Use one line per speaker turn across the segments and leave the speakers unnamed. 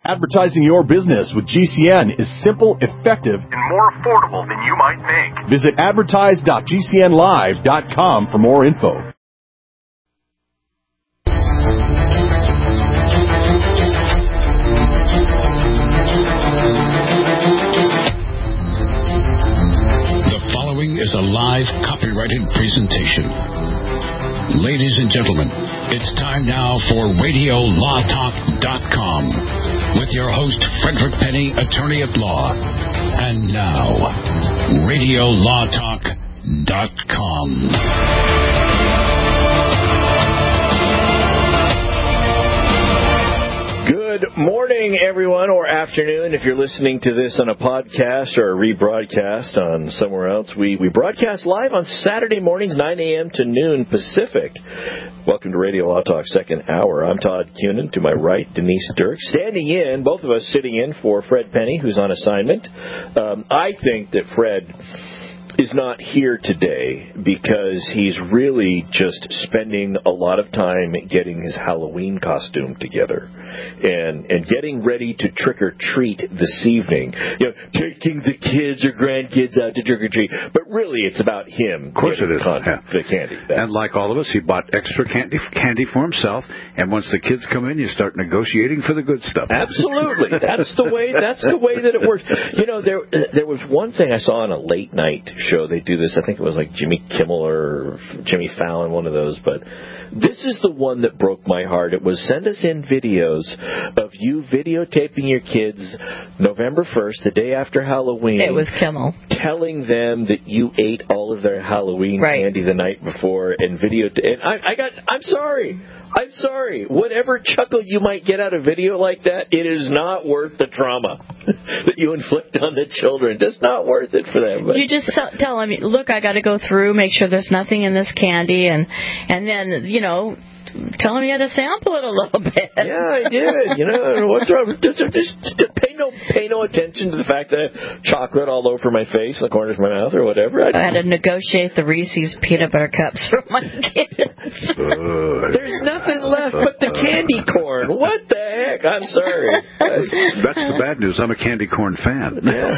Advertising your business with GCN is simple, effective, and more affordable than you might think. Visit advertise.gcnlive.com for more info.
The following is a live copyrighted presentation. Ladies and gentlemen, it's time now for RadioLawTalk.com with your host, Frederick Penny, attorney at law. And now, RadioLawTalk.com.
Good morning, everyone, or afternoon. If you're listening to this on a podcast or a rebroadcast on somewhere else, we broadcast live on Saturday mornings, 9 a.m. to noon Pacific. Welcome to Radio Law Talk second hour. I'm Todd Cunin. To my right, Denise Dirk. Standing in, both of us sitting in for Fred Penny, who's on assignment. I think that Fred is not here today because he's really just spending a lot of time getting his Halloween costume together and getting ready to trick-or-treat this evening. You know, taking the kids or grandkids out to trick-or-treat. But really, it's about him.
Of course it is.
The candy.
And like all of us, he bought extra candy for himself. And once the kids come in, you start negotiating for the good stuff.
Absolutely. That's the way that it works. You know, there was one thing I saw on a late night show. They do this. I think it was like Jimmy Kimmel or Jimmy Fallon, one of those. But this is the one that broke my heart. It was send us in videos of you videotaping your kids November 1st, the day after Halloween.
It was Kimmel.
Telling them that you ate all of their Halloween candy the night before and I'm sorry. Whatever chuckle you might get out of video like that, it is not worth the trauma that you inflict on the children. Just not worth it for them. But
you just tell them, look, I got to go through, make sure there's nothing in this candy, and then, you know, tell them you had to sample it a little bit.
Yeah, I did. You know, what's wrong? Just pay no attention to the fact that I have chocolate all over my face, in the corners of my mouth, or whatever.
I had to negotiate the Reese's peanut butter cups for my kids.
There's nothing left but the candy corn. What the heck? I'm sorry.
That's the bad news. I'm a candy corn fan.
Yeah.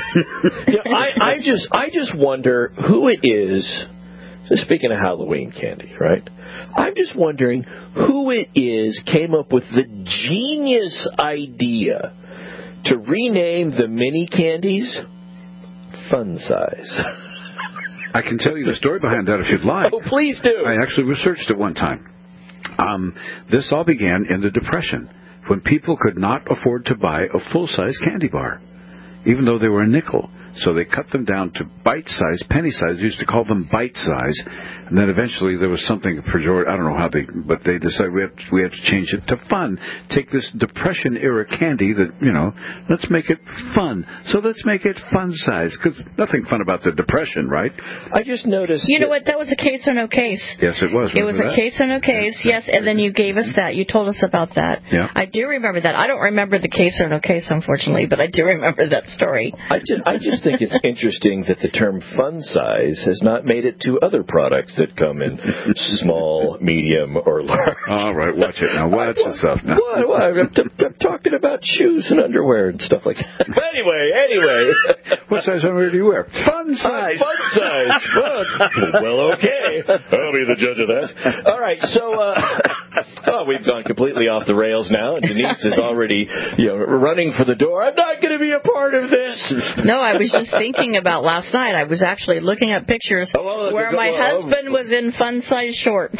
I just wonder who it is. Speaking of Halloween candy, right? I'm just wondering who it is came up with the genius idea to rename the mini candies Fun Size.
I can tell you the story behind that if you'd like.
Oh, please do.
I actually researched it one time. This all began in the Depression, when people could not afford to buy a full-size candy bar, even though they were a nickel. So they cut them down to bite-size, penny-size. They used to call them bite-size. And then eventually there was something pejorative. I don't know how but they decided we have to change it to fun. Take this Depression-era candy that, you know, let's make it fun. So let's make it fun-size. Because nothing fun about the Depression, right?
I just noticed.
You know what? That was a case or no case.
Yes, it was.
It was a case or no case, yes. And then you gave us that. You told us about that.
Yeah.
I do remember that. I don't remember the case or no case, unfortunately, but I do remember that story.
I just think it's interesting that the term fun size has not made it to other products that come in small, medium, or large.
All right, watch it now. Watch yourself now.
What? I'm talking about shoes and underwear and stuff like that. But anyway.
What size underwear do you wear? Fun size.
Fun size. Fun. Well, okay. I'll be the judge of that. All right, so we've gone completely off the rails now, and Denise is already running for the door. I'm not going to be a part of this.
No, I was just thinking about last night. I was actually looking at pictures where my husband was in fun-size shorts.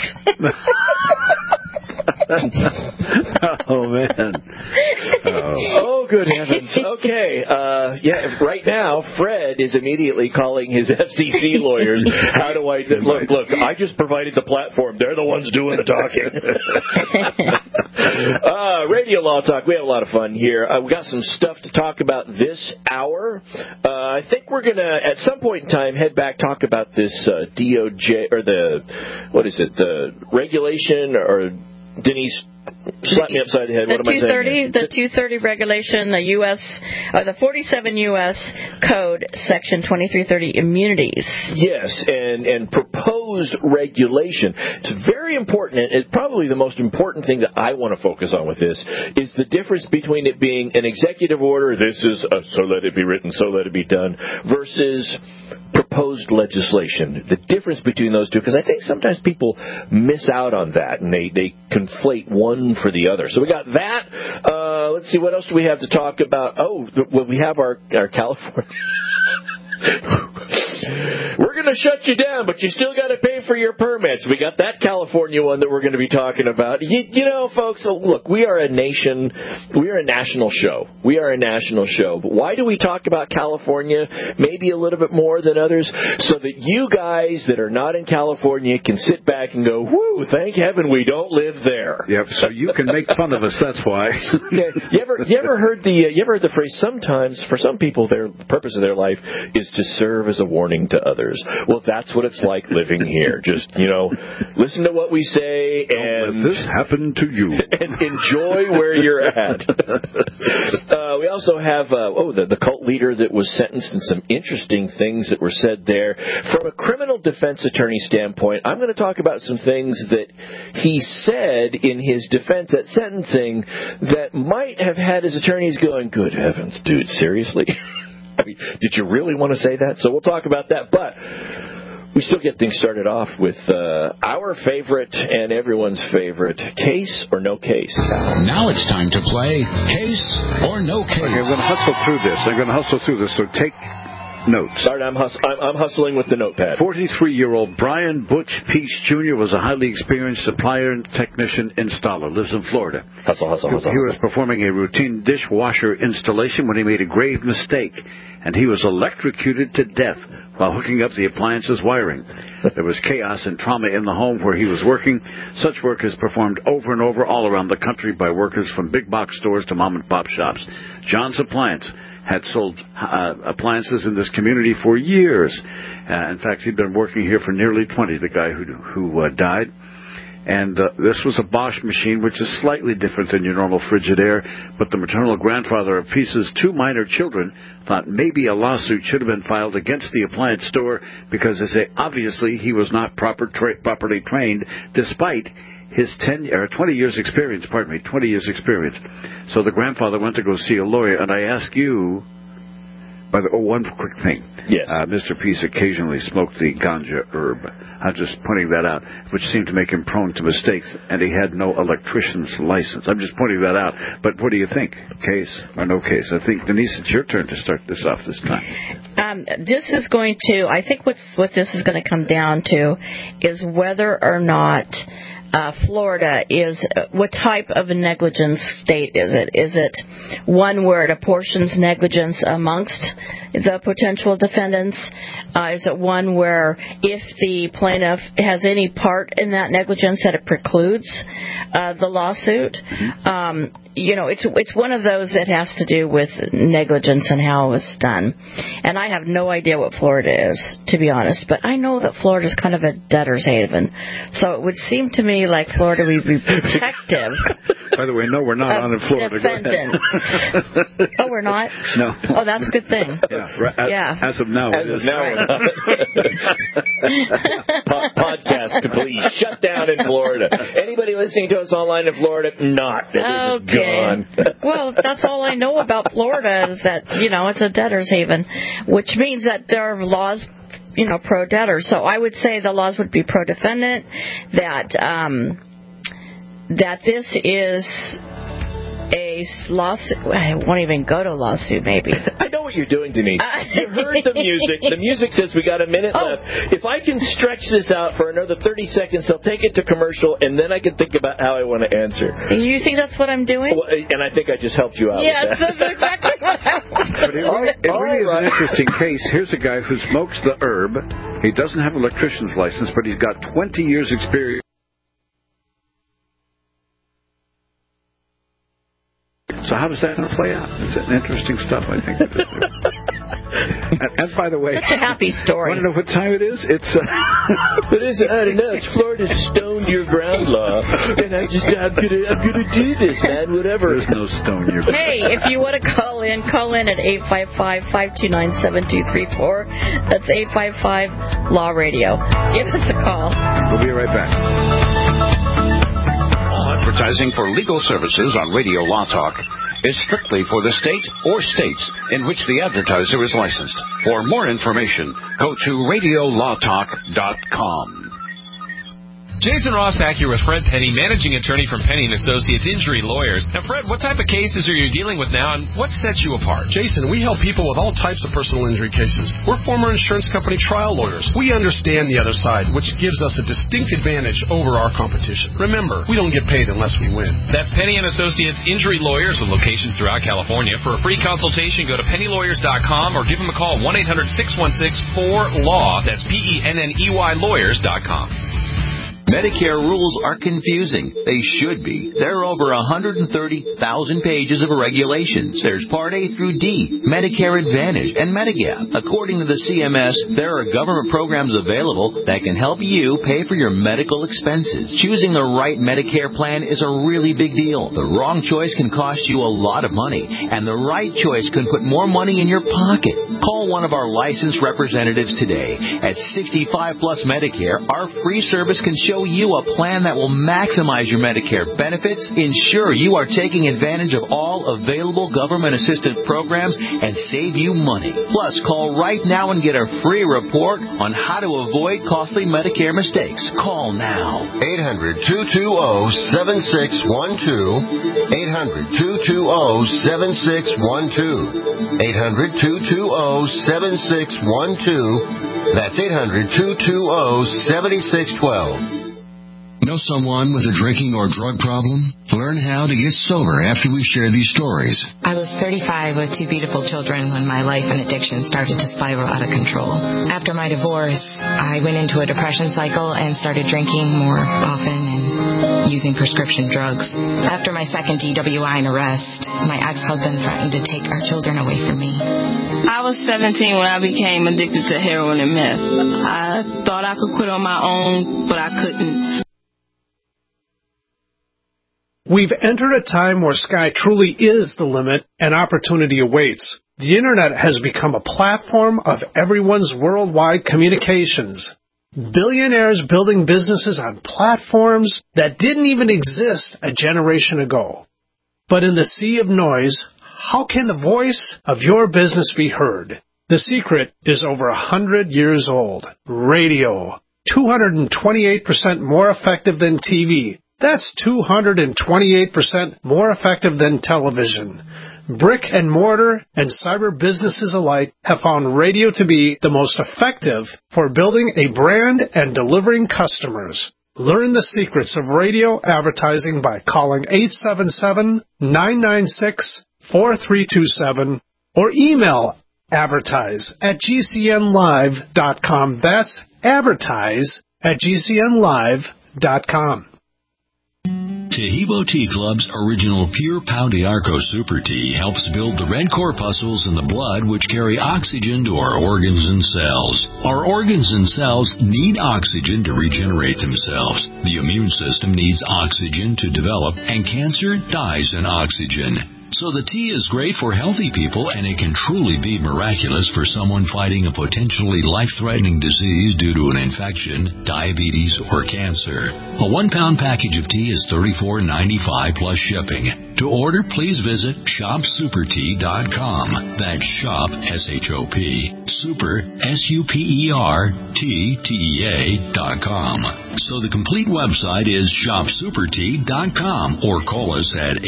Oh, man.
Oh, good heavens. Okay. Right now, Fred is immediately calling his FCC lawyers. How do I... Look, I just provided the platform. They're the ones doing the talking. Radio Law Talk. We have a lot of fun here. We've got some stuff to talk about this hour. I think we're going to, at some point in time, head back, talk about this DOJ, or the regulation, or Denise, Slap me upside the head. What am I saying?
The 230 regulation, the the 47 U.S. Code, Section 2330, immunities.
Yes, and proposed regulation. It's very important, and it's probably the most important thing that I want to focus on with this, is the difference between it being an executive order, this is so let it be written, so let it be done, versus proposed legislation. The difference between those two, because I think sometimes people miss out on that, and they conflate one for the other. So we got that. Let's see, what else do we have to talk about? Oh, well, we have our California. We're going to shut you down, but you still got to pay for your permits. We got that California one that we're going to be talking about. You know, folks, look, we are a nation. We are a national show. We are a national show. But why do we talk about California maybe a little bit more than others? So that you guys that are not in California can sit back and go, whoo, thank heaven we don't live there.
Yep, so you can make fun of us, that's why.
You ever heard the phrase, sometimes, for some people, the purpose of their life is to serve as a warning to others. Well, that's what it's like living here. Just, listen to what we say and
let this happen to you.
And enjoy where you're at. We also have the cult leader that was sentenced, and some interesting things that were said there. From a criminal defense attorney standpoint, I'm going to talk about some things that he said in his defense at sentencing that might have had his attorneys going, good heavens, dude, seriously? I mean, did you really want to say that? So we'll talk about that, but we still get things started off with our favorite and everyone's favorite, Case or No Case.
Now it's time to play Case or No Case.
Okay, I'm going to hustle through this. So take notes.
Sorry, I'm hustling with the notepad.
43-year-old Brian Butch Peace Jr. was a highly experienced supplier and technician installer. Lives in Florida.
Hustle.
He was performing a routine dishwasher installation when he made a grave mistake, and he was electrocuted to death while hooking up the appliance's wiring. There was chaos and trauma in the home where he was working. Such work is performed over and over all around the country by workers from big box stores to mom-and-pop shops. John's Appliance had sold appliances in this community for years. In fact, he'd been working here for nearly 20, the guy who died. And this was a Bosch machine, which is slightly different than your normal Frigidaire, but the maternal grandfather of Peace's two minor children thought maybe a lawsuit should have been filed against the appliance store because they say obviously he was not properly trained, despite his 20 years experience. So the grandfather went to go see a lawyer, and I ask you, one quick thing.
Yes.
Mr. Peace occasionally smoked the ganja herb. I'm just pointing that out, which seemed to make him prone to mistakes, and he had no electrician's license. I'm just pointing that out. But what do you think? Case or no case? I think, Denise, it's your turn to start this off this time.
I think what this is going to come down to is whether or not Florida is, what type of a negligence state is it? Is it one where it apportions negligence amongst the potential defendants? Is it one where if the plaintiff has any part in that negligence that it precludes the lawsuit? It's one of those that has to do with negligence and how it's done. And I have no idea what Florida is, to be honest, but I know that Florida is kind of a debtor's haven. So it would seem to me like Florida would be protective.
By the way, no, we're not on in Florida.
Defendants. Oh, we're not?
No.
Oh, that's a good thing.
Yeah. As of now.
We're not. Podcast complete. Shut down in Florida. Anybody listening to us online in Florida? Not. They're just gone.
Well, that's all I know about Florida is that, it's a debtor's haven, which means that there are laws, pro-debtor. So I would say the laws would be pro-defendant, that this is a lawsuit. I won't even go to lawsuit, maybe.
I know what you're doing, Denise. You heard the music. The music says we got a minute left. If I can stretch this out for another 30 seconds, I'll take it to commercial, and then I can think about how I want to answer.
You think that's what I'm doing?
Well, and I think I just helped you out with that.
Yes, that's exactly what I was doing.
It really is an interesting case. Here's a guy who smokes the herb. He doesn't have an electrician's license, but he's got 20 years experience. So how does that going to play out? It's interesting stuff, I think. And by the way,
such a happy story.
Want to know what time it is? It's
I don't know. It's Florida stoned your ground law, and I'm gonna do this, man. Whatever.
There's no stone your ground.
Hey, if you want to call in at 855-529-7234. That's 855-LAW Radio. Give us a call.
We'll be right back.
All advertising for legal services on Radio Law Talk is strictly for the state or states in which the advertiser is licensed. For more information, go to radiolawtalk.com.
Jason Ross back here with Fred Penny, managing attorney from Penny & Associates Injury Lawyers. Now, Fred, what type of cases are you dealing with now, and what sets you apart?
Jason, we help people with all types of personal injury cases. We're former insurance company trial lawyers. We understand the other side, which gives us a distinct advantage over our competition. Remember, we don't get paid unless we win.
That's Penny & Associates Injury Lawyers with locations throughout California. For a free consultation, go to pennylawyers.com or give them a call, 1-800-616-4LAW. That's PENNEY lawyers.com.
Medicare rules are confusing. They should be. There are over 130,000 pages of regulations. There's Part A through D, Medicare Advantage, and Medigap. According to the CMS, there are government programs available that can help you pay for your medical expenses. Choosing the right Medicare plan is a really big deal. The wrong choice can cost you a lot of money, and the right choice can put more money in your pocket. Call one of our licensed representatives today. At 65 Plus Medicare, our free service can show you a plan that will maximize your Medicare benefits, ensure you are taking advantage of all available government assistance programs, and save you money. Plus, call right now and get a free report on how to avoid costly Medicare mistakes. Call now.
800-220-7612. 800-220-7612. 800-220-7612. That's 800-220-7612.
Know someone with a drinking or drug problem? Learn how to get sober after we share these stories.
I was 35 with two beautiful children when my life and addiction started to spiral out of control. After my divorce, I went into a depression cycle and started drinking more often and using prescription drugs. After my second DWI and arrest, my ex-husband threatened to take our children away from me.
I was 17 when I became addicted to heroin and meth. I thought I could quit on my own, but I couldn't.
We've entered a time where sky truly is the limit and opportunity awaits. The Internet has become a platform of everyone's worldwide communications. Billionaires building businesses on platforms that didn't even exist a generation ago. But in the sea of noise, how can the voice of your business be heard? The secret is over 100 years old. Radio. 228% more effective than TV. That's 228% more effective than television. Brick and mortar and cyber businesses alike have found radio to be the most effective for building a brand and delivering customers. Learn the secrets of radio advertising by calling 877-996-4327 or email advertise@gcnlive.com. That's advertise@gcnlive.com.
Tahibo Tea Club's original Pure Pau d'Arco Super Tea helps build the red corpuscles in the blood which carry oxygen to our organs and cells. Our organs and cells need oxygen to regenerate themselves. The immune system needs oxygen to develop, and cancer dies in oxygen. So the tea is great for healthy people, and it can truly be miraculous for someone fighting a potentially life-threatening disease due to an infection, diabetes, or cancer. A 1-pound package of tea is $34.95 plus shipping. To order, please visit shopsupertea.com. That's shop, S-H-O-P, super, S-U-P-E-R-T-T-E-A.com. So the complete website is shopsupertea.com, or call us at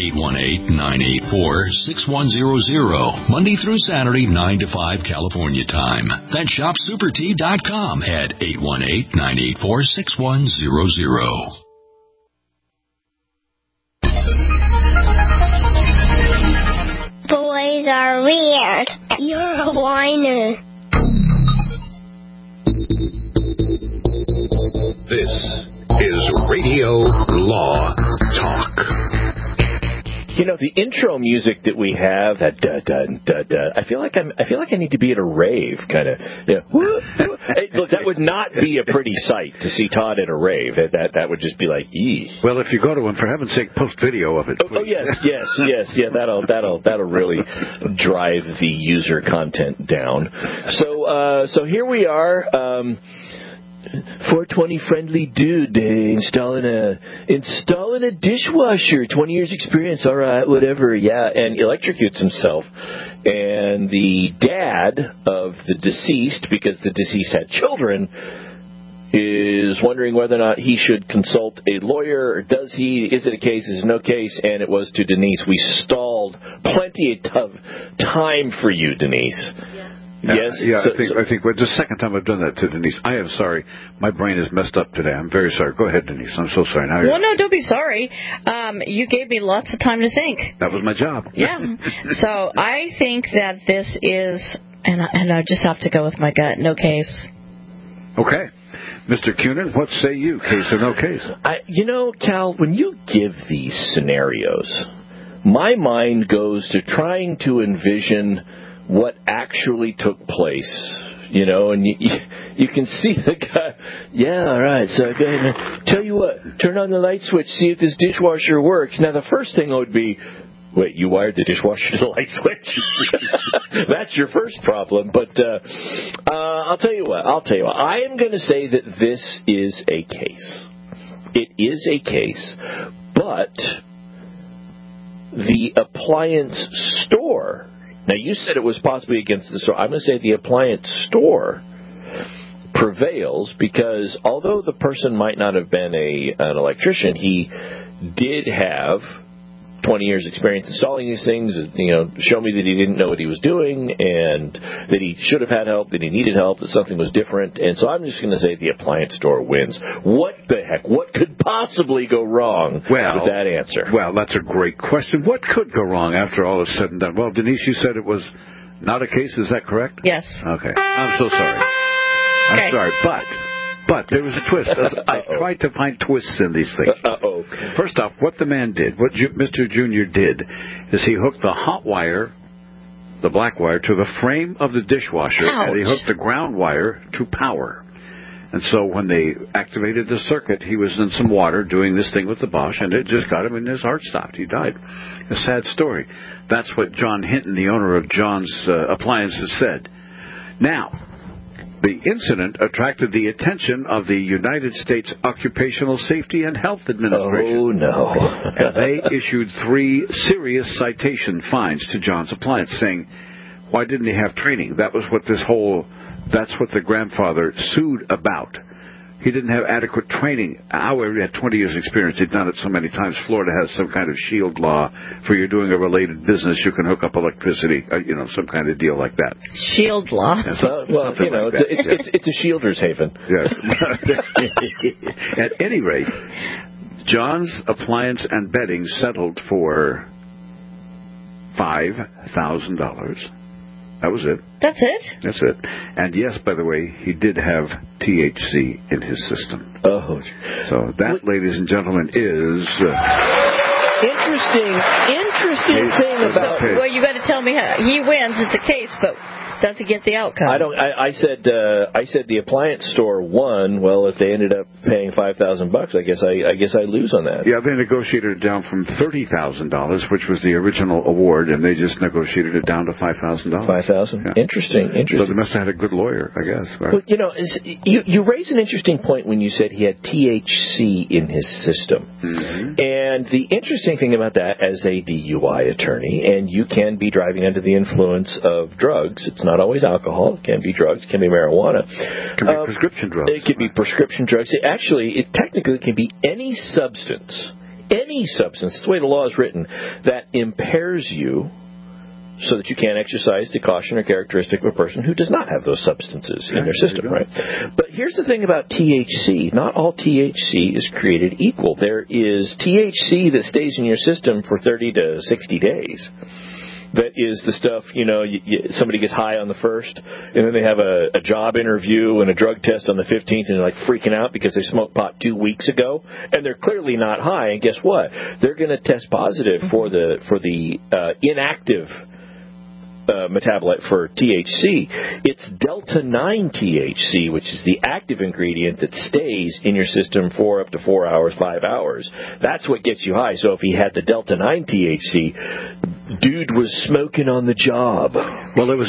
818-984-6100, Monday through Saturday, 9 to 5 California time. That's shopsupertea.com at 818-984-6100.
Boys are weird. You're a whiner.
This is Radio Law Talk.
The intro music that we have, that da-da-da-da, I feel like I need to be at a rave, kind of. Yeah. Hey, look, that would not be a pretty sight to see Todd at a rave. That would just be like, eee.
Well, if you go to one, for heaven's sake, post video of it.
Oh yes. Yeah, that'll really drive the user content down. So here we are. 420 friendly dude installing a dishwasher, 20 years experience, all right, whatever, yeah, and electrocutes himself. And the dad of the deceased, because the deceased had children, is wondering whether or not he should consult a lawyer, or does he, is it a case, is it no case, and it was to Denise. We stalled plenty of time for you, Denise. Yes.
Yeah, I think well, the second time I've done that to Denise. I am sorry. My brain is messed up today. I'm very sorry. Go ahead, Denise. I'm so sorry.
Well, no, don't be sorry. You gave me lots of time to think.
That was my job.
Yeah. So I think that this is, and I just have to go with my gut, no case.
Okay. Mr. Cunin, what say you? Case or no case?
Cal, when you give these scenarios, my mind goes to trying to envision what actually took place, and you can see the guy, yeah, all right, so go ahead and tell you what, turn on the light switch, see if this dishwasher works. Now, the first thing would be, wait, you wired the dishwasher to the light switch? That's your first problem, but I'll tell you what, I am going to say that this is a case. It is a case, but the appliance store, now, you said it was possibly against the store. I'm going to say the appliance store prevails because although the person might not have been an electrician, he did have 20 years experience installing these things, show me that he didn't know what he was doing and that he should have had help, that he needed help, that something was different. And so I'm just going to say the appliance store wins. What the heck? What could possibly go wrong with that answer?
Well, that's a great question. What could go wrong after all is said and done? Well, Denise, you said it was not a case. Is that correct?
Yes.
Okay. I'm so sorry. I'm sorry, but there was a twist. I tried to find twists in these things. First off, what the man did, what Mr. Junior did, is he hooked the hot wire, the black wire, to the frame of the dishwasher, and he hooked the ground wire to power. And so when they activated the circuit, he was in some water doing this thing with the Bosch, and it just got him, and his heart stopped. He died. A sad story. That's what John Hinton, the owner of John's Appliances, said. Now, the incident attracted the attention of the United States Occupational Safety and Health Administration.
Oh, no.
And they issued 3 serious citation fines to John's Appliance, saying, why didn't he have training? That's what the grandfather sued about. He didn't have adequate training. However, he had 20 years experience. He'd done it so many times. Florida has some kind of shield law for you're doing a related business. You can hook up electricity, some kind of deal like that.
Shield law.
It's a shielder's haven.
Yes. At any rate, John's Appliance and Bedding settled for $5,000. That was it.
That's it?
That's it. And yes, by the way, he did have THC in his system.
Oh.
So that, ladies and gentlemen, is...
Interesting thing about...
Well, you got to tell me how he wins. It's a case, but does he get the outcome?
I said the appliance store won. Well, if they ended up paying $5,000, I guess I lose on that.
Yeah, they negotiated it down from $30,000, which was the original award, and they just negotiated it down to $5,000.
$5,000. Yeah. Interesting.
So they must have had a good lawyer, I guess. Right?
Well, you raise an interesting point when you said he had THC in his system, and the interesting thing about that, as a DUI attorney, and you can be driving under the influence of drugs. It's not always alcohol. It can be drugs. It can be marijuana.
It can be prescription drugs.
It can be prescription drugs. It technically can be any substance. Any substance. It's the way the law is written, that impairs you so that you can't exercise the caution or characteristic of a person who does not have those substances in their system, right? But here's the thing about THC. Not all THC is created equal. There is THC that stays in your system for 30 to 60 days. that is the stuff, somebody gets high on the 1st, and then they have a job interview and a drug test on the 15th, and they're like freaking out because they smoked pot 2 weeks ago, and they're clearly not high. And guess what? They're going to test positive for the inactive metabolite for THC. It's delta-9 THC, which is the active ingredient that stays in your system for up to 4 hours, 5 hours. That's what gets you high. So if he had the delta-9 THC, dude was smoking on the job.
Well, it was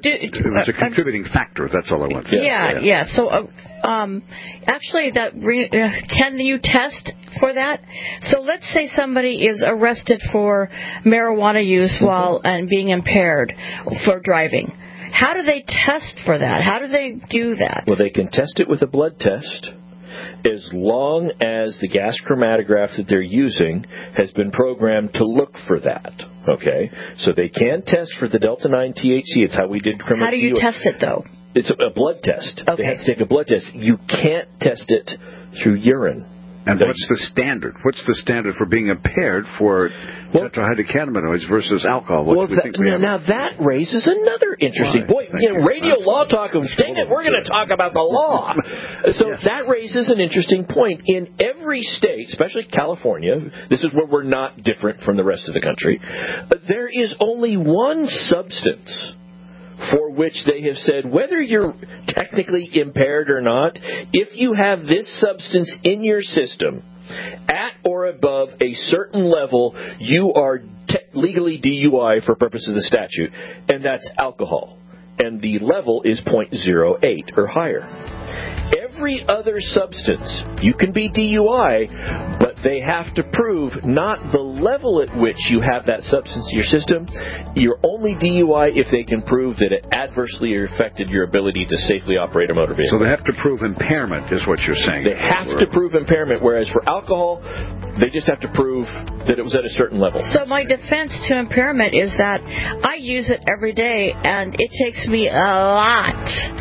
a contributing factor. That's all I want.
Yeah. So, actually, can you test for that? So let's say somebody is arrested for marijuana use while and being impaired for driving. How do they test for that? How do they do that?
Well, they can test it with a blood test, as long as the gas chromatograph that they're using has been programmed to look for that. Okay? So they can test for the delta-9 THC. It's how we did criminal.
How do you test it, though?
It's a blood test.
Okay.
They have to take a blood test. You can't test it through urine.
And what's the standard? What's the standard for being impaired for tetrahydrocannabinoids versus alcohol?
Now that raises another interesting point. Radio Law Talk. Dang it, we're going to talk about the law. So that raises an interesting point. In every state, especially California, this is where we're not different from the rest of the country, there is only one substance for which they have said, whether you're technically impaired or not, if you have this substance in your system at or above a certain level, you are legally DUI for purposes of the statute, and that's alcohol. And the level is 0.08 or higher. Every other substance, you can be DUI, but they have to prove not the level at which you have that substance in your system. You're only DUI if they can prove that it adversely affected your ability to safely operate a motor vehicle.
So they have to prove impairment, is what you're saying.
They have to prove impairment, whereas for alcohol, they just have to prove that it was at a certain level.
So my defense to impairment is that I use it every day, and it takes me a lot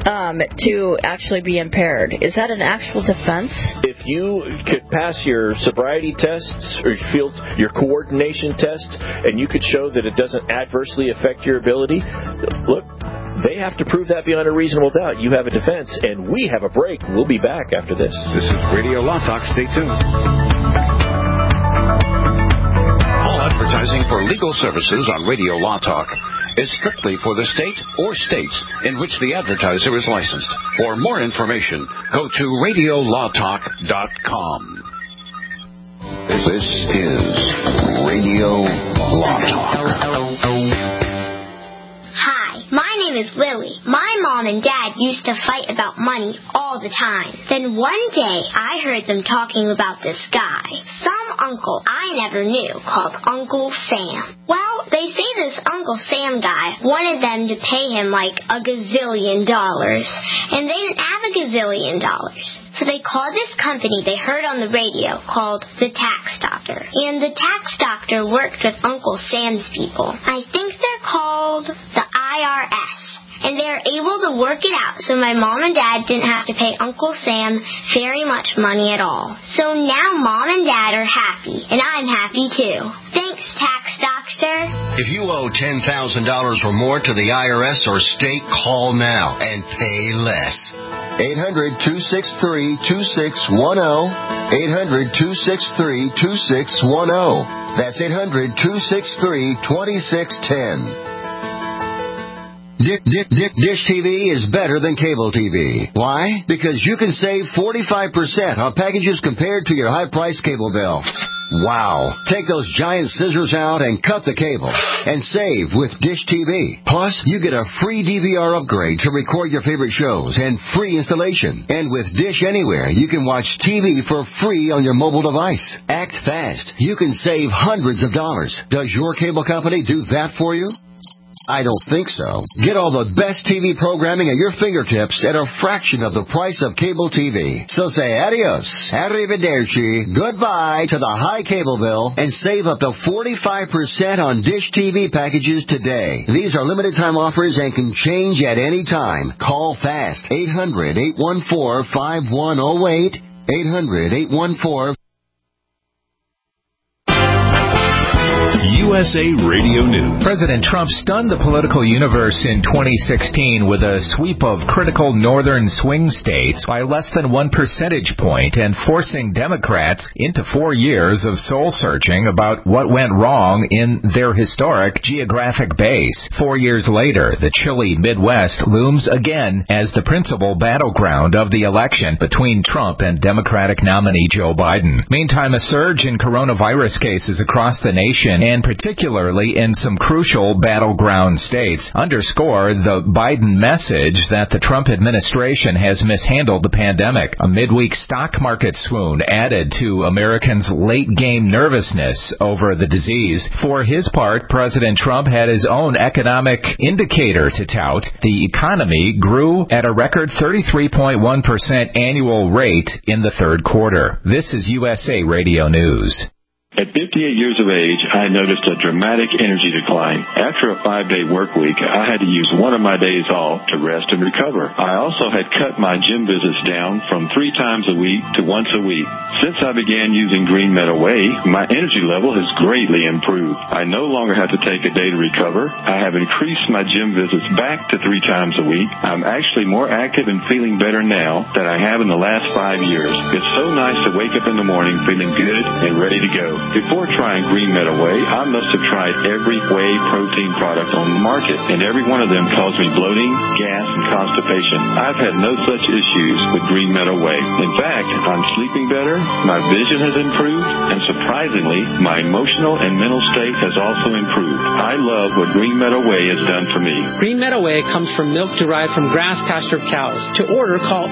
to actually be impaired. Is that an actual defense?
If you could pass your sobriety tests or your coordination tests, and you could show that it doesn't adversely affect your ability, look, they have to prove that beyond a reasonable doubt. You have a defense, and we have a break. We'll be back after this.
This is Radio Law Talk. Stay tuned.
All advertising for legal services on Radio Law Talk is strictly for the state or states in which the advertiser is licensed. For more information, go to radiolawtalk.com. This is Radio Law Talk.
Hi, my name is Lily. My mom and dad used to fight about money all the time. Then one day, I heard them talking about this guy, some uncle I never knew, called Uncle Sam. Well, they say this Uncle Sam guy wanted them to pay him like $1 gazillion, and they didn't have $1 gazillion. So they called this company they heard on the radio called the Tax Doctor. And the Tax Doctor worked with Uncle Sam's people. I think they're called the IRS. And they were able to work it out so my mom and dad didn't have to pay Uncle Sam very much money at all. So now mom and dad are happy, and I'm happy too. Thanks, Tax Doctor.
If you owe $10,000 or more to the IRS or state, call now and pay less. 800-263-2610. 800-263-2610. That's 800-263-2610. Dish TV is better than cable TV. Why? Because you can save 45% on packages compared to your high-priced cable bill. Wow. Take those giant scissors out and cut the cable and save with Dish TV. Plus, you get a free DVR upgrade to record your favorite shows and free installation. And with Dish Anywhere, you can watch TV for free on your mobile device. Act fast. You can save hundreds of dollars. Does your cable company do that for you? I don't think so. Get all the best TV programming at your fingertips at a fraction of the price of cable TV. So say adios, arrivederci, goodbye to the high cable bill and save up to 45% on Dish TV packages today. These are limited time offers and can change at any time. Call fast. 800-814-5108. 800-814-5108.
USA Radio News.
President Trump stunned the political universe in 2016 with a sweep of critical northern swing states by less than 1 percentage point and forcing Democrats into 4 years of soul-searching about what went wrong in their historic geographic base. 4 years later, the chilly Midwest looms again as the principal battleground of the election between Trump and Democratic nominee Joe Biden. Meantime, a surge in coronavirus cases across the nation, and particularly in some crucial battleground states, underscore the Biden message that the Trump administration has mishandled the pandemic. A midweek stock market swoon added to Americans' late-game nervousness over the disease. For his part, President Trump had his own economic indicator to tout. The economy grew at a record 33.1% annual rate in the third quarter. This is USA Radio News.
At 58 years of age, I noticed a dramatic energy decline. After a 5-day work week, I had to use one of my days off to rest and recover. I also had cut my gym visits down from 3 times a week to once a week. Since I began using Green Meadow Way, my energy level has greatly improved. I no longer have to take a day to recover. I have increased my gym visits back to 3 times a week. I'm actually more active and feeling better now than I have in the last 5 years. It's so nice to wake up in the morning feeling good and ready to go. Before trying Green Meadow Whey, I must have tried every whey protein product on the market, and every one of them caused me bloating, gas, and constipation. I've had no such issues with Green Meadow Whey. In fact, I'm sleeping better, my vision has improved, and surprisingly, my emotional and mental state has also improved. I love what Green Meadow Whey has done for me.
Green Meadow Whey comes from milk derived from grass-pastured cows. To order, call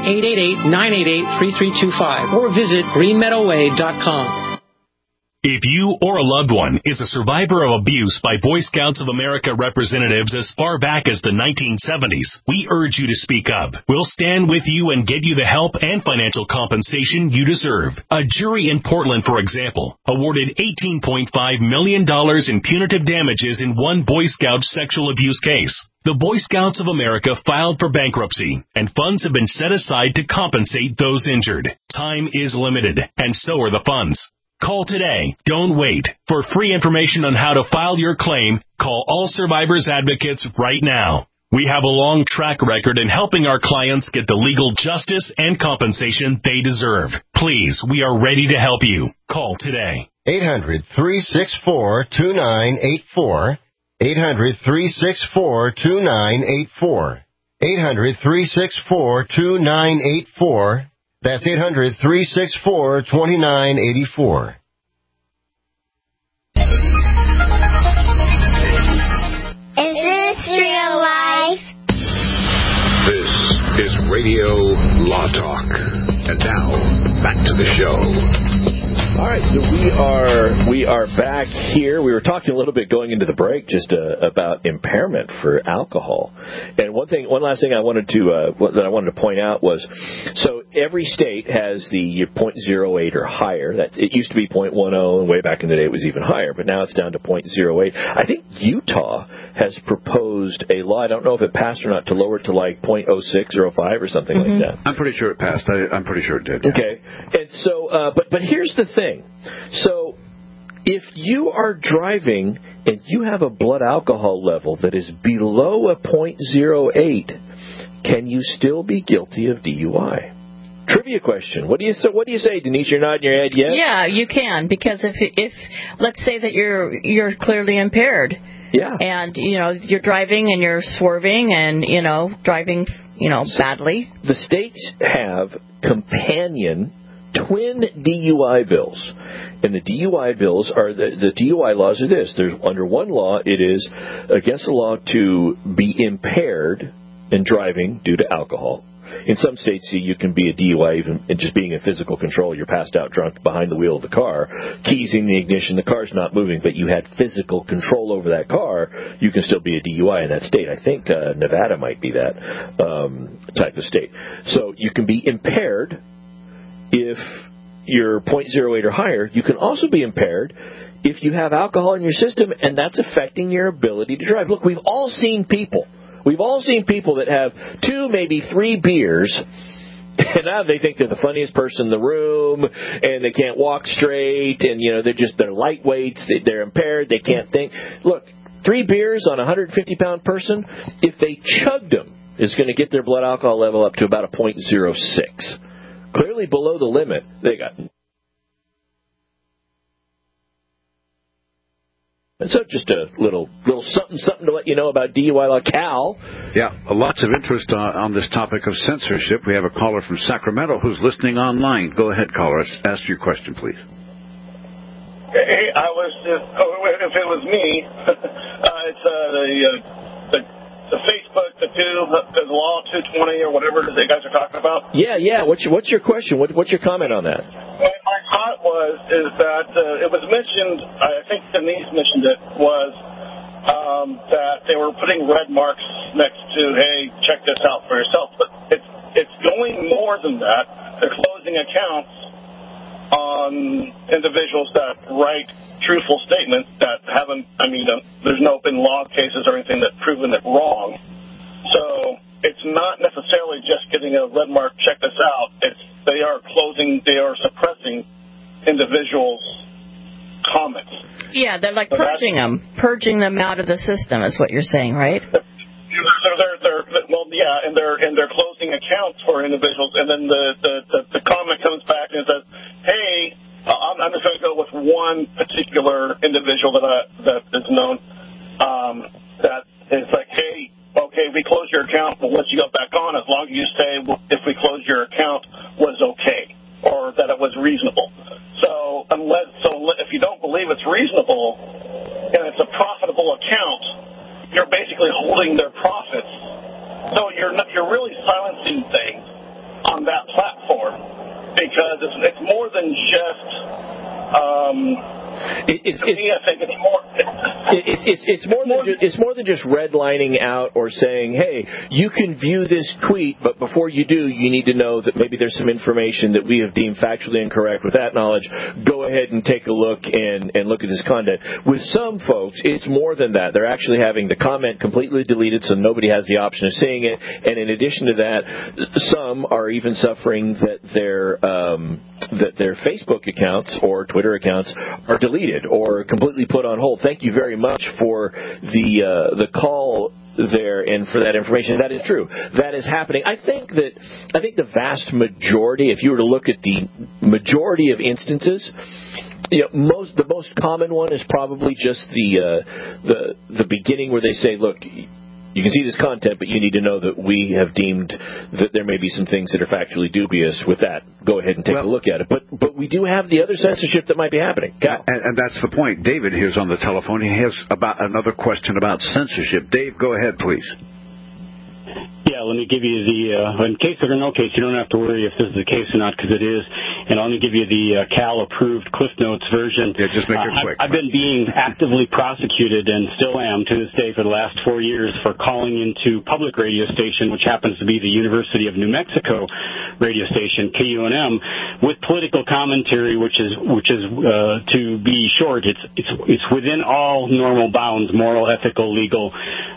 888-988-3325 or visit greenmeadowwhey.com.
If you or a loved one is a survivor of abuse by Boy Scouts of America representatives as far back as the 1970s, we urge you to speak up. We'll stand with you and get you the help and financial compensation you deserve. A jury in Portland, for example, awarded $18.5 million in punitive damages in one Boy Scout sexual abuse case. The Boy Scouts of America filed for bankruptcy, and funds have been set aside to compensate those injured. Time is limited, and so are the funds. Call today. Don't wait. For free information on how to file your claim, call All Survivors Advocates right now. We have a long track record in helping our clients get the legal justice and compensation they deserve. Please, we are ready to help you. Call today.
800-364-2984. 800-364-2984. 800-364-2984. That's 800-364-2984.
Is this real life?
This is Radio Law Talk. And now, back to the show.
All right, so we are back here. We were talking a little bit going into the break just about impairment for alcohol, and one last thing I wanted to point out was, so every state has the 0.08 or higher. It used to be 0.10, and way back in the day it was even higher, but now it's down to 0.08. I think Utah has proposed a law. I don't know if it passed or not, to lower it to like 0.06 or 05 or something like that.
I'm pretty sure it passed. I'm pretty sure it did. Yeah.
Okay, and so, but here's the thing. So, if you are driving and you have a blood alcohol level that is below a 0.08, can you still be guilty of DUI? Trivia question. What do you say, Denise? You're nodding your head yes?
Yeah, you can, because if let's say that you're clearly impaired.
Yeah.
And you're driving and you're swerving and driving badly.
The states have companion twin DUI bills. And the DUI bills are, the DUI laws are this. There's, under one law, it is against the law to be impaired in driving due to alcohol. In some states, you can be a DUI even just being in physical control. You're passed out drunk behind the wheel of the car, keys in the ignition, the car's not moving, but you had physical control over that car. You can still be a DUI in that state. I think Nevada might be that type of state. So you can be impaired if you're 0.08 or higher. You can also be impaired if you have alcohol in your system, and that's affecting your ability to drive. Look, we've all seen people that have 2, maybe 3 beers, And now they think they're the funniest person in the room, and they can't walk straight, and they're lightweights, they're impaired, they can't think. Look, 3 beers on a 150-pound person, if they chugged them, is going to get their blood alcohol level up to about a 0.06. Clearly below the limit. They got. And so just a little something to let you know about DUI law. Cal.
Yeah, lots of interest on this topic of censorship. We have a caller from Sacramento who's listening online. Go ahead, caller. Ask your question, please.
Hey, I was just, if it was me, it's the Facebook, the Law 220 or whatever it is you guys are talking about.
Yeah. What's your question? What's your comment on that?
My thought is that it was mentioned, I think Denise mentioned it, was that they were putting red marks next to, hey, check this out for yourself. But it's going more than that. They're closing accounts on individuals that write truthful statements that there's no been law cases or anything that's proven it wrong. So it's not necessarily just getting a red mark, check this out. They are suppressing individuals' comments.
Yeah, they're like purging them out of the system is what you're saying, right? They're closing accounts for individuals, and then the comment comes back and says, hey, I'm just going to go with one particular individual that is known, that is like, hey, okay, we closed your account, we'll let you go back on as long as you say if we closed your account was okay or that it was reasonable. So if you don't believe it's reasonable and it's a profitable account, you're basically holding their profits. So you're really silencing things on that platform because it's more than just.
It's more than just redlining out or saying, hey, you can view this tweet, but before you do, you need to know that maybe there's some information that we have deemed factually incorrect. With that knowledge, go ahead and take a look and look at this content. With some folks, it's more than that. They're actually having the comment completely deleted so nobody has the option of seeing it. And in addition to that, some are even suffering that their Facebook accounts or Twitter accounts are deleted or completely put on hold. Thank you very much for the call there and for that information. That is true. That is happening. I think the vast majority, if you were to look at the majority of instances, the most common one is probably just the beginning where they say, look, you can see this content, but you need to know that we have deemed that there may be some things that are factually dubious. With that, go ahead and take a look at it. But we do have the other censorship that might be happening.
And that's the point. David here's on the telephone. He has another question about censorship. Dave, go ahead, please.
Yeah, let me give you in case or no case, you don't have to worry if this is the case or not, because it is. And let me give you the Cal-approved Cliff Notes version.
Yeah, just make it quick.
I've been being actively prosecuted and still am to this day for the last 4 years for calling into public radio station, which happens to be the University of New Mexico radio station, KUNM, with political commentary, which is to be short, it's within all normal bounds, moral, ethical, legal,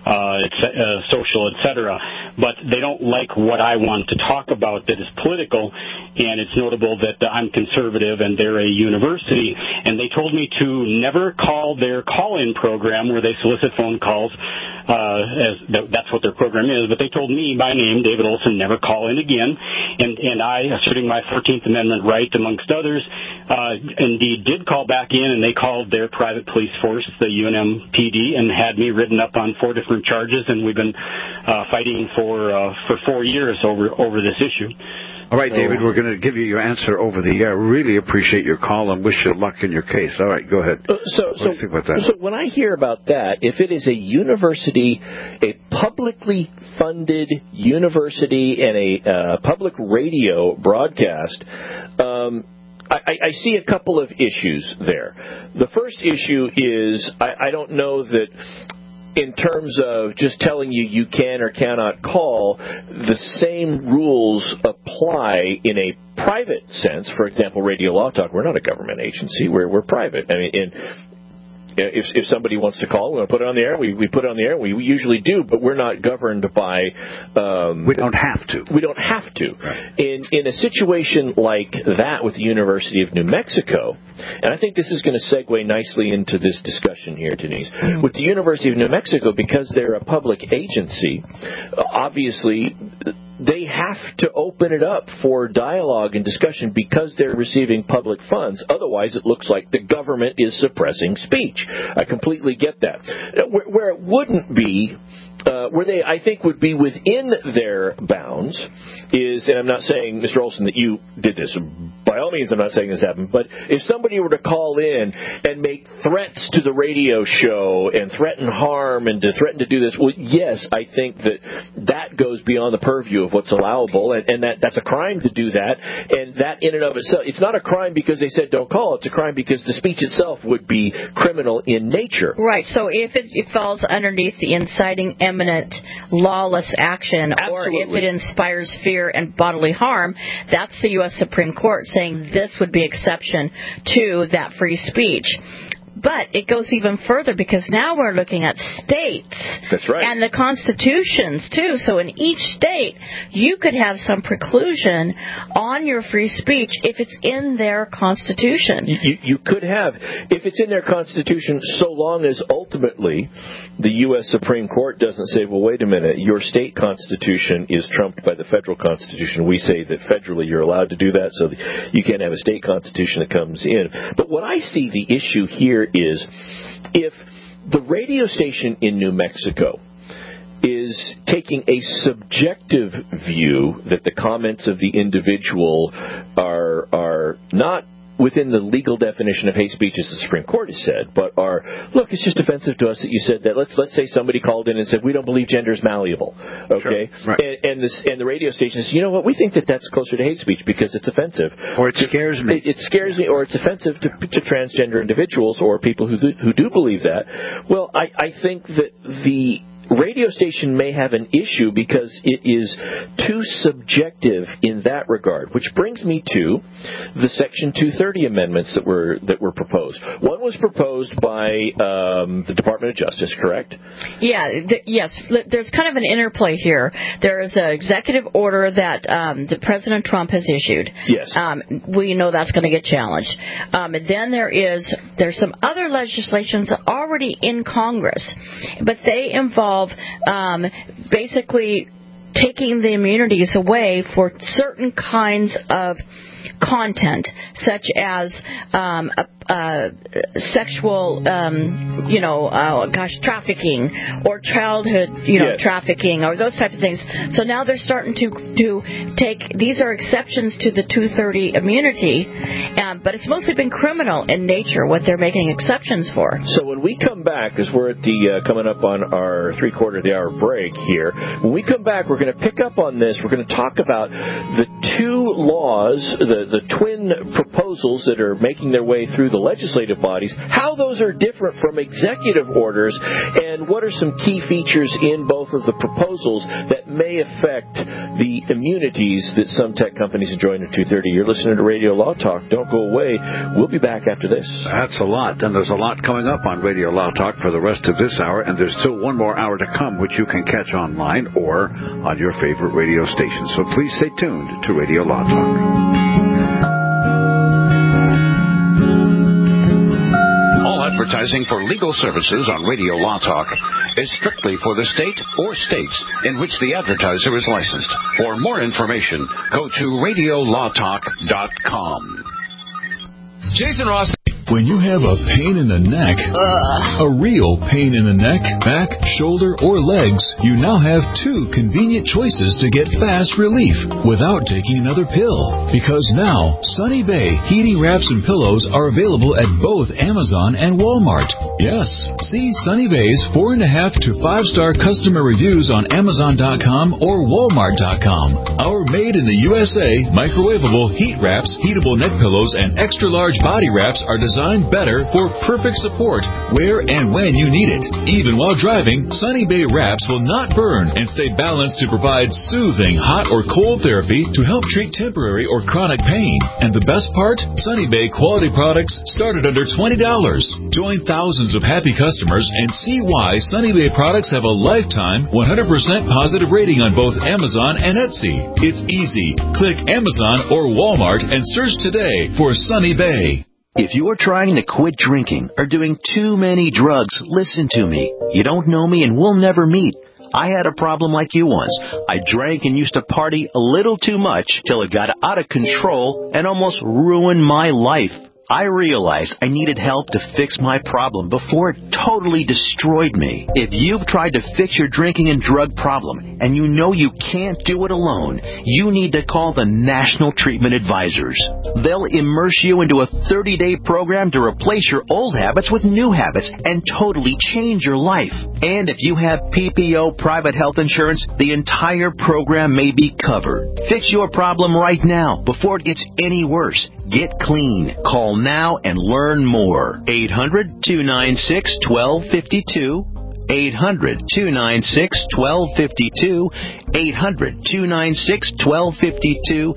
social, etc. But they don't like what I want to talk about that is political, and it's notable that I'm conservative and they're a university, and they told me to never call their call-in program where they solicit phone calls, that's what their program is, but they told me by name, David Olson, never call in again, and I, asserting my 14th Amendment right, amongst others, indeed did call back in, and they called their private police force, the UNM PD, and had me written up on 4 different charges, and we've been fighting for 4 years over this issue.
All right, David, we're going to give you your answer over the air. Really appreciate your call and wish you luck in your case. All right, go ahead. What do you think about that?
So when I hear about that, if it is a university, a publicly funded university and a public radio broadcast, I see a couple of issues there. The first issue is I don't know that in terms of just telling you can or cannot call, the same rules apply in a private sense. For example, Radio Law Talk, we're not a government agency. We're private. I mean, If somebody wants to call, we want to put it on the air. We put it on the air. We usually do, but we're not governed by.
We don't have to.
We don't have to. Right. In a situation like that with the University of New Mexico, and I think this is going to segue nicely into this discussion here, Denise. With the University of New Mexico, because they're a public agency, obviously they have to open it up for dialogue and discussion because they're receiving public funds. Otherwise, it looks like the government is suppressing speech. I completely get that. Where it wouldn't be, where they, I think, would be within their bounds is, and I'm not saying, Mr. Olson, that you did this. By all means, I'm not saying this happened. But if somebody were to call in and make threats to the radio show and threaten harm and to threaten to do this, well, yes, I think that goes beyond the purview of what's allowable, and that's a crime to do that. And that in and of itself, it's not a crime because they said don't call. It's a crime because the speech itself would be criminal in nature.
Right. So if it falls underneath the inciting imminent lawless action,
Absolutely.
Or if it inspires fear and bodily harm, that's the U.S. Supreme Court saying this would be exception to that free speech. But it goes even further because now we're looking at states.
That's right.
And the constitutions, too. So in each state, you could have some preclusion on your free speech if it's in their constitution.
You could have. If it's in their constitution, so long as ultimately the U.S. Supreme Court doesn't say, well, wait a minute, your state constitution is trumped by the federal constitution. We say that federally you're allowed to do that, so you can't have a state constitution that comes in. But what I see the issue here is if the radio station in New Mexico is taking a subjective view that the comments of the individual are not within the legal definition of hate speech, as the Supreme Court has said, but are, look, it's just offensive to us that you said that. Let's say somebody called in and said, we don't believe gender is malleable, okay?
Sure. Right.
And the radio station says, you know what, we think that that's closer to hate speech because it's offensive.
Or it scares me.
It scares me, or it's offensive to transgender individuals or people who do believe that. Well, I think that the radio station may have an issue because it is too subjective in that regard, which brings me to the Section 230 amendments that were proposed. One was proposed by the Department of Justice, correct?
Yeah, yes. There's kind of an interplay here. There is an executive order that President Trump has issued.
Yes.
We know that's going to get challenged. And then there's some other legislations already in Congress, but they involve basically taking the immunities away for certain kinds of content, such as sexual, trafficking or childhood,
yes.
trafficking or those types of things. So now they're starting to take, these are exceptions to the 230 immunity, but it's mostly been criminal in nature, what they're making exceptions for.
So when we come back, because we're at the coming up on our 3/4 of the hour break here, when we come back, we're going to pick up on this. We're going to talk about the two laws, the twin proposals that are making their way through the legislative bodies, how those are different from executive orders, and what are some key features in both of the proposals that may affect the immunities that some tech companies enjoy in 230. You're listening to Radio Law Talk. Don't go away. We'll be back after this.
That's a lot, and there's a lot coming up on Radio Law Talk for the rest of this hour, and there's still one more hour to come, which you can catch online or on your favorite radio station. So please stay tuned to Radio Law Talk.
Advertising for legal services on Radio Law Talk is strictly for the state or states in which the advertiser is licensed. For more information, go to radiolawtalk.com.
Jason Ross.
When you have a pain in the neck, a real pain in the neck, back, shoulder, or legs, you now have two convenient choices to get fast relief without taking another pill. Because now, Sunny Bay heating wraps and pillows are available at both Amazon and Walmart. Yes, see Sunny Bay's 4.5 to 5-star customer reviews on Amazon.com or Walmart.com. Our made in the USA microwavable heat wraps, heatable neck pillows, and extra large body wraps are designed better for perfect support where and when you need it. Even while driving, Sunny Bay wraps will not burn and stay balanced to provide soothing hot or cold therapy to help treat temporary or chronic pain. And the best part? Sunny Bay quality products start at under $20. Join thousands thousands of happy customers and see why Sunny Bay products have a lifetime 100% positive rating on both Amazon and Etsy. It's easy. Click Amazon or Walmart and search today for Sunny Bay.
If you're trying to quit drinking or doing too many drugs, listen to me. You don't know me and we'll never meet. I had a problem like you once. I drank and used to party a little too much till it got out of control and almost ruined my life. I realized I needed help to fix my problem before it totally destroyed me. If you've tried to fix your drinking and drug problem and you know you can't do it alone, you need to call the National Treatment Advisors. They'll immerse you into a 30-day program to replace your old habits with new habits and totally change your life. And if you have PPO private health insurance, the entire program may be covered. Fix your problem right now before it gets any worse. Get clean. Call now and learn more. 800-296-1252. 800-296-1252. 800-296-1252.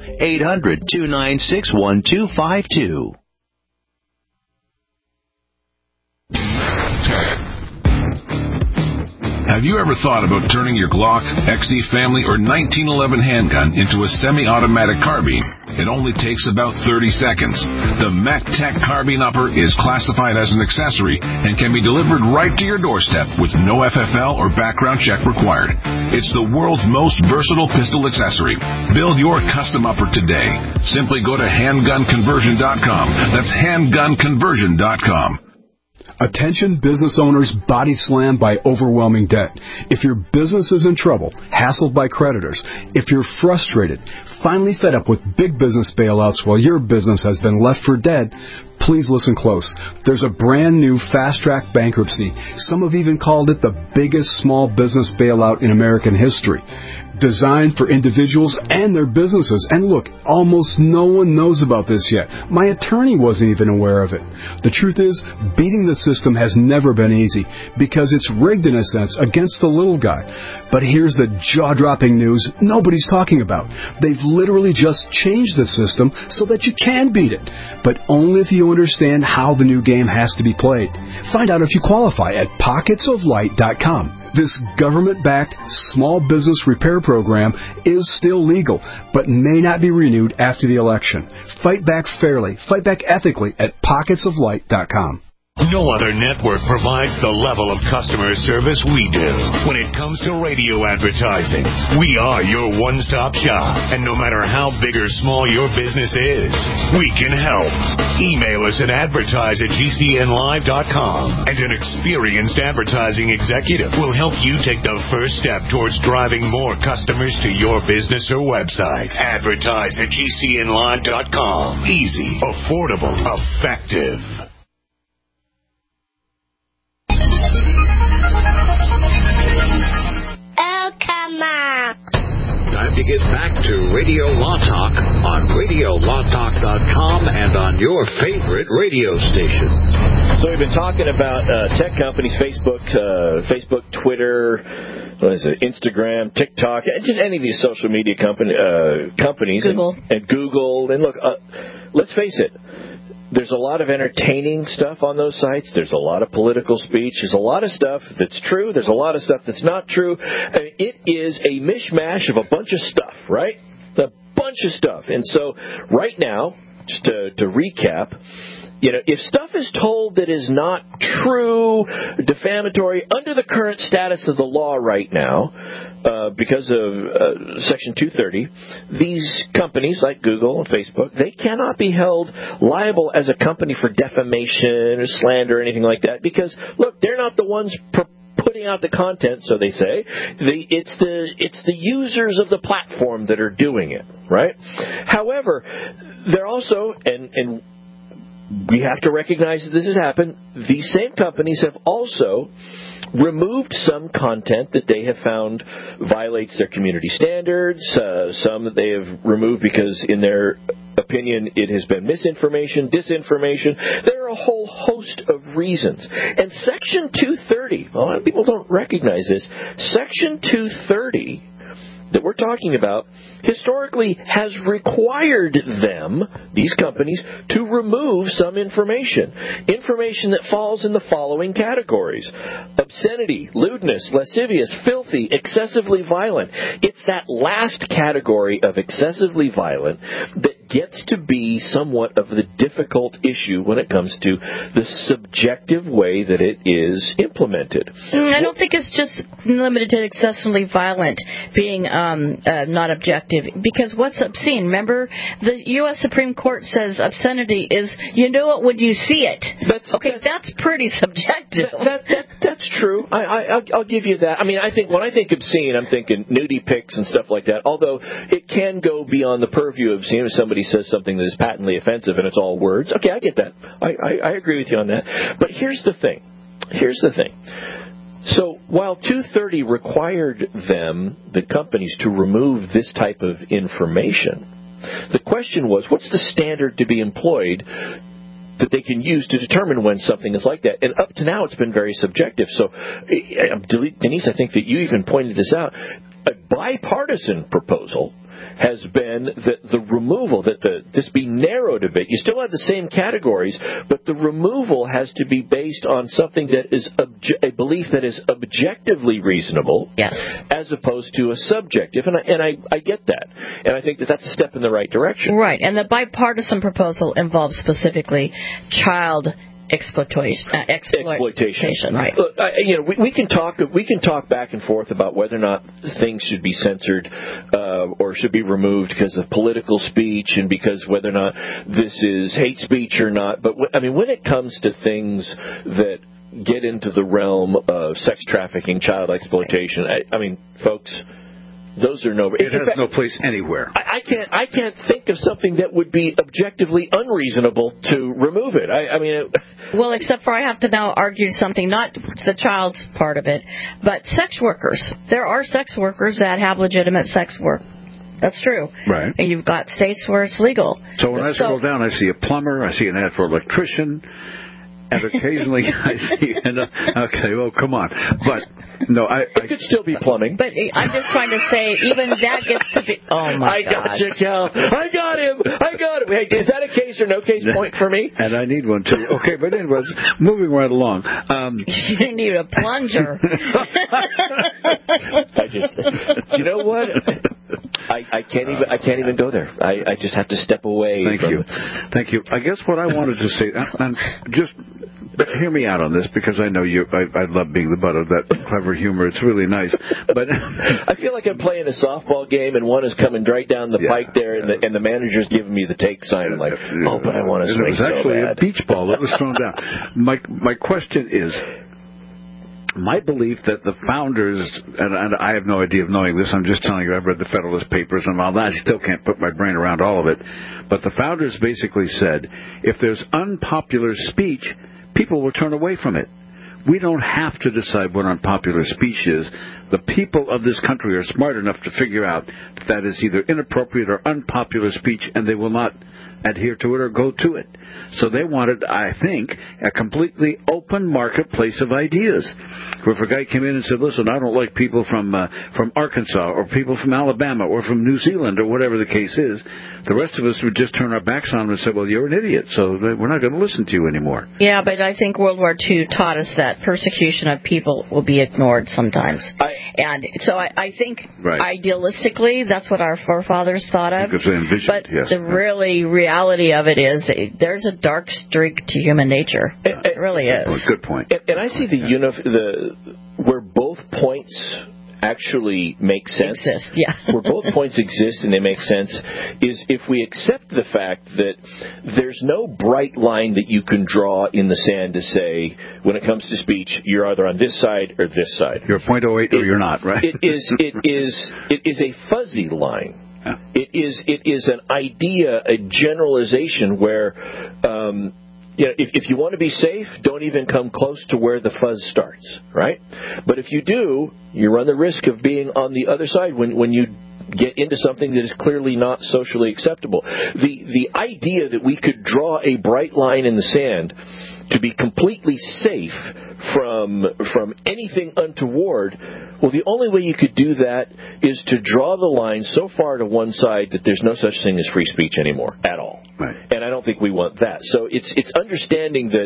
800-296-1252.
Have you ever thought about turning your Glock, XD Family, or 1911 handgun into a semi-automatic carbine? It only takes about 30 seconds. The MacTech Carbine Upper is classified as an accessory and can be delivered right to your doorstep with no FFL or background check required. It's the world's most versatile pistol accessory. Build your custom upper today. Simply go to handgunconversion.com. That's handgunconversion.com.
Attention business owners body slammed by overwhelming debt. If your business is in trouble, hassled by creditors, if you're frustrated, finally fed up with big business bailouts while your business has been left for dead, please listen close. There's a brand new fast-track bankruptcy. Some have even called it the biggest small business bailout in American history. Designed for individuals and their businesses. And look, almost no one knows about this yet. My attorney wasn't even aware of it. The truth is, beating the system has never been easy because it's rigged in a sense against the little guy. But here's the jaw-dropping news nobody's talking about. They've literally just changed the system so that you can beat it, but only if you understand how the new game has to be played. Find out if you qualify at pocketsoflight.com. This government-backed small business repair program is still legal, but may not be renewed after the election. Fight back fairly, fight back ethically at pocketsoflight.com.
No other network provides the level of customer service we do. When it comes to radio advertising, we are your one-stop shop. And no matter how big or small your business is, we can help. Email us at advertise@gcnlive.com, and an experienced advertising executive will help you take the first step towards driving more customers to your business or website. Advertise@gcnlive.com. Easy, affordable, effective.
Time to get back to Radio Law Talk on RadioLawTalk.com and on your favorite radio station.
So we've been talking about tech companies, Facebook, Twitter, Instagram, TikTok, just any of these social media companies.
Google.
And Google. And look, let's face it. There's a lot of entertaining stuff on those sites. There's a lot of political speech. There's a lot of stuff that's true. There's a lot of stuff that's not true. I mean, it is a mishmash of a bunch of stuff, right? A bunch of stuff. And so right now, just to recap, if stuff is told that is not true, defamatory, under the current status of the law right now, because of Section 230, these companies like Google and Facebook, they cannot be held liable as a company for defamation or slander or anything like that because, look, they're not the ones putting out the content, so they say. It's the users of the platform that are doing it, right? However, they're also, and we have to recognize that this has happened, these same companies have also removed some content that they have found violates their community standards, some that they have removed because, in their opinion, it has been misinformation, disinformation. There are a whole host of reasons. And Section 230, a lot of people don't recognize this, Section 230 that we're talking about historically has required them, these companies, to remove some information that falls in the following categories: obscenity, lewdness, lascivious, filthy, excessively violent. It's that last category of excessively violent that gets to be somewhat of the difficult issue when it comes to the subjective way that it is implemented.
I don't think it's just limited to excessively violent being not objective, because what's obscene? Remember, the U.S. Supreme Court says obscenity is, you know it when you see it. That's pretty subjective.
That's true. I'll give you that. I mean, I think when I think obscene, I'm thinking nudie pics and stuff like that, although it can go beyond the purview of obscene if somebody says something that is patently offensive and it's all words. Okay, I get that. I agree with you on that. But here's the thing. So while 230 required the companies, to remove this type of information, the question was, what's the standard to be employed that they can use to determine when something is like that? And up to now, it's been very subjective. So, Denise, I think that you even pointed this out. A bipartisan proposal has been that the removal, this be narrowed a bit. You still have the same categories, but the removal has to be based on something that is a belief that is objectively reasonable,
yes,
as opposed to a subjective. And I get that, and I think that that's a step in the right direction.
Right, and the bipartisan proposal involves specifically child exploitation. Right.
Look, we can talk back and forth about whether or not things should be censored or should be removed because of political speech and because whether or not this is hate speech or not. But when it comes to things that get into the realm of sex trafficking, child exploitation, folks, those are
It has no place anywhere.
I can't think of something that would be objectively unreasonable to remove it.
Well, except for I have to now argue something, not the child's part of it, but sex workers. There are sex workers that have legitimate sex work. That's true.
Right.
And you've got states where it's legal.
So when I scroll down, I see a plumber, I see an ad for an electrician, and occasionally I see okay, well, come on. But no,
it could still be plumbing.
But I'm just trying to say, even that gets to be. Oh my God!
I got you, Cal. I got him. Hey, is that a case or no case point for me?
And I need one too. Okay, but anyways, moving right along.
You need a plunger.
You know what? I can't even go there. I just have to step away.
Thank you. I guess what I wanted to say, and just hear me out on this, because I know you. I love being the butt of that clever humor. It's really nice. But
I feel like I'm playing a softball game, and one is coming right down the pike there, and the manager's giving me the take sign. I'm like, but I want to swing so bad.
It was actually a beach ball that was thrown down. My question is, my belief that the founders, and I have no idea of knowing this, I'm just telling you, I've read the Federalist Papers and all that, I still can't put my brain around all of it, but the founders basically said, if there's unpopular speech, people will turn away from it. We don't have to decide what unpopular speech is. The people of this country are smart enough to figure out that is either inappropriate or unpopular speech, and they will not adhere to it or go to it. So they wanted, I think, a completely open marketplace of ideas. Where if a guy came in and said, listen, I don't like people from Arkansas or people from Alabama or from New Zealand or whatever the case is, the rest of us would just turn our backs on him and say, well, you're an idiot, so we're not going to listen to you anymore.
Yeah, but I think World War II taught us that persecution of people will be ignored sometimes. And so I think idealistically that's what our forefathers thought of.
Because they envisioned,
but the reality of it is there's a dark streak to human nature. It really is.
Oh, good point.
And I see where both points actually make sense.
Exist, yeah.
Where both points exist and they make sense is if we accept the fact that there's no bright line that you can draw in the sand to say, when it comes to speech, you're either on this side or this side.
You're 0.08 or you're not, right?
It is a fuzzy line. Yeah. It is an idea, a generalization where if you want to be safe, don't even come close to where the fuzz starts, right? But if you do, you run the risk of being on the other side when you get into something that is clearly not socially acceptable. The idea that we could draw a bright line in the sand to be completely safe from anything untoward, well, the only way you could do that is to draw the line so far to one side that there's no such thing as free speech anymore at all.
Right.
And I don't think we want that. So it's understanding that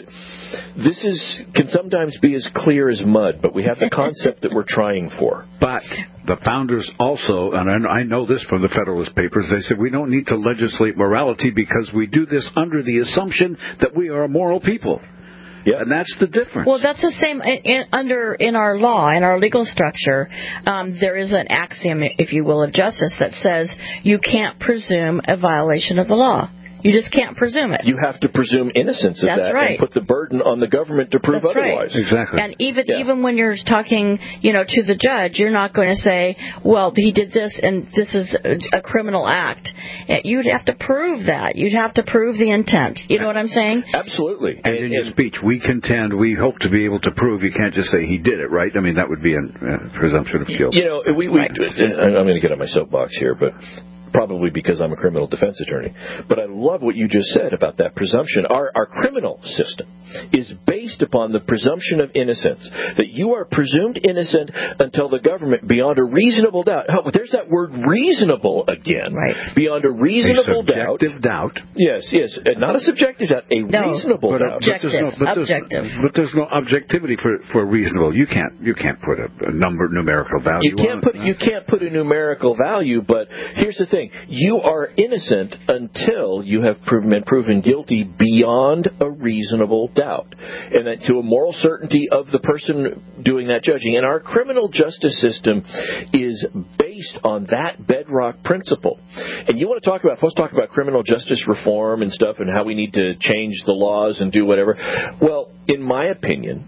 this can sometimes be as clear as mud, but we have the concept that we're trying for.
But the founders also, and I know this from the Federalist Papers, they said we don't need to legislate morality because we do this under the assumption that we are a moral people. Yeah. And that's the difference.
Well, that's the same in our law, in our legal structure. There is an axiom, if you will, of justice that says you can't presume a violation of the law. You just can't presume it.
You have to presume innocence of that and put the burden on the government to prove otherwise.
Right.
Exactly.
And even when you're talking, to the judge, you're not going to say, well, he did this and this is a criminal act. You'd have to prove that. You'd have to prove the intent. You know what I'm saying?
Absolutely.
And in your speech, we hope to be able to prove. You can't just say he did it, right? I mean, that would be a presumption of guilt.
I'm going to get on my soapbox here, but probably because I'm a criminal defense attorney. But I love what you just said about that presumption. Our criminal system is based upon the presumption of innocence, that you are presumed innocent until the government, beyond a reasonable doubt, there's that word reasonable again,
right.
Beyond a reasonable doubt.
Subjective doubt.
Yes, not a subjective doubt, reasonable doubt.
Objective.
But there's no objectivity for reasonable. You can't put a numerical value.
You can't put a numerical value, but here's the thing. You are innocent until you have been proven guilty beyond a reasonable doubt. And that to a moral certainty of the person doing that judging. And our criminal justice system is based on that bedrock principle. And you want to let's talk about criminal justice reform and stuff and how we need to change the laws and do whatever. Well, in my opinion,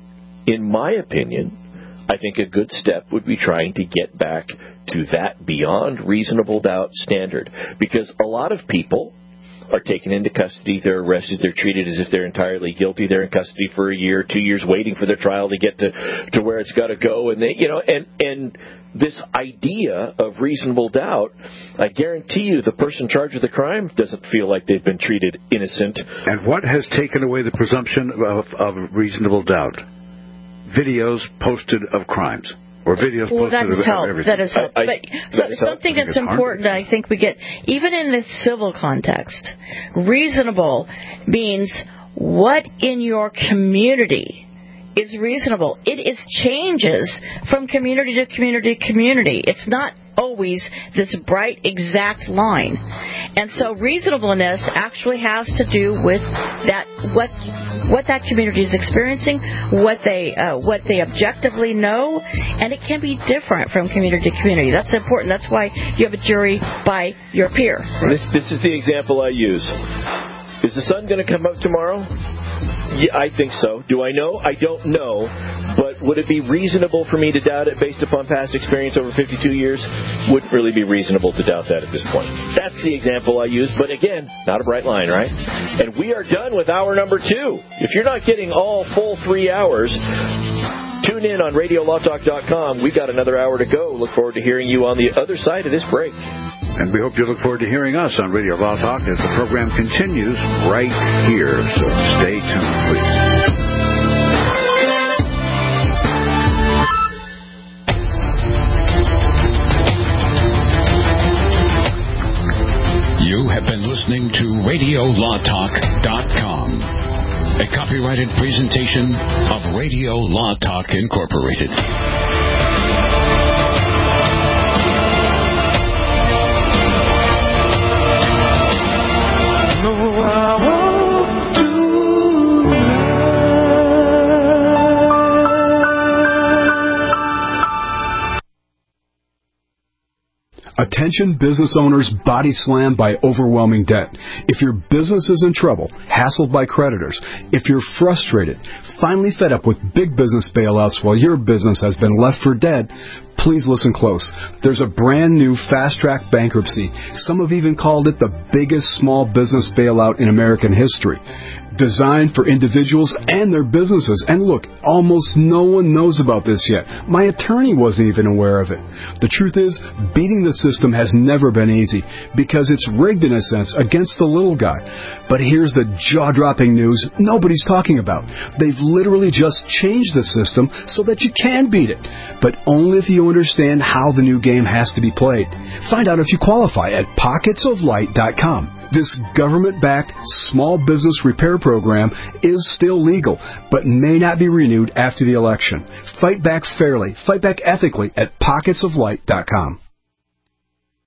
I think a good step would be trying to get back to that beyond reasonable doubt standard. Because a lot of people are taken into custody, they're arrested, they're treated as if they're entirely guilty, they're in custody for a year, 2 years waiting for their trial to get to where it's got to go. And and this idea of reasonable doubt, I guarantee you the person charged with the crime doesn't feel like they've been treated innocent.
And what has taken away the presumption of reasonable doubt? Videos posted of crimes. Or videos posted of everything.
That has helped. But something that's important, I think we get, even in this civil context, reasonable means what in your community is reasonable. It changes from community to community to community. It's not always this bright, exact line. And so reasonableness actually has to do with that what that community is experiencing, what they objectively know, and it can be different from community to community. That's important. That's why you have a jury by your peer.
This is the example I use. Is the sun going to come up tomorrow? Yeah, I think so. Do I know? I don't know. But would it be reasonable for me to doubt it based upon past experience over 52 years? Wouldn't really be reasonable to doubt that at this point. That's the example I use. But again, not a bright line, right? And we are done with hour number 2. If you're not getting all full 3 hours, tune in on RadioLawTalk.com. We've got another hour to go. Look forward to hearing you on the other side of this break.
And we hope you look forward to hearing us on Radio Law Talk as the program continues right here. So stay tuned, please.
You have been listening to RadioLawTalk.com, a copyrighted presentation of Radio Law Talk Incorporated.
Attention business owners body slammed by overwhelming debt. If your business is in trouble, hassled by creditors, if you're frustrated, finally fed up with big business bailouts while your business has been left for dead, please listen close. There's a brand new fast-track bankruptcy. Some have even called it the biggest small business bailout in American history. designed for individuals and their businesses. And look, almost no one knows about this yet. My attorney wasn't even aware of it. The truth is, beating the system has never been easy because it's rigged in a sense against the little guy. But here's the jaw-dropping news nobody's talking about. They've literally just changed the system so that you can beat it, but only if you understand how the new game has to be played. Find out if you qualify at pocketsoflight.com. This government-backed small business repair program is still legal, but may not be renewed after the election. Fight back fairly, fight back ethically at pocketsoflight.com.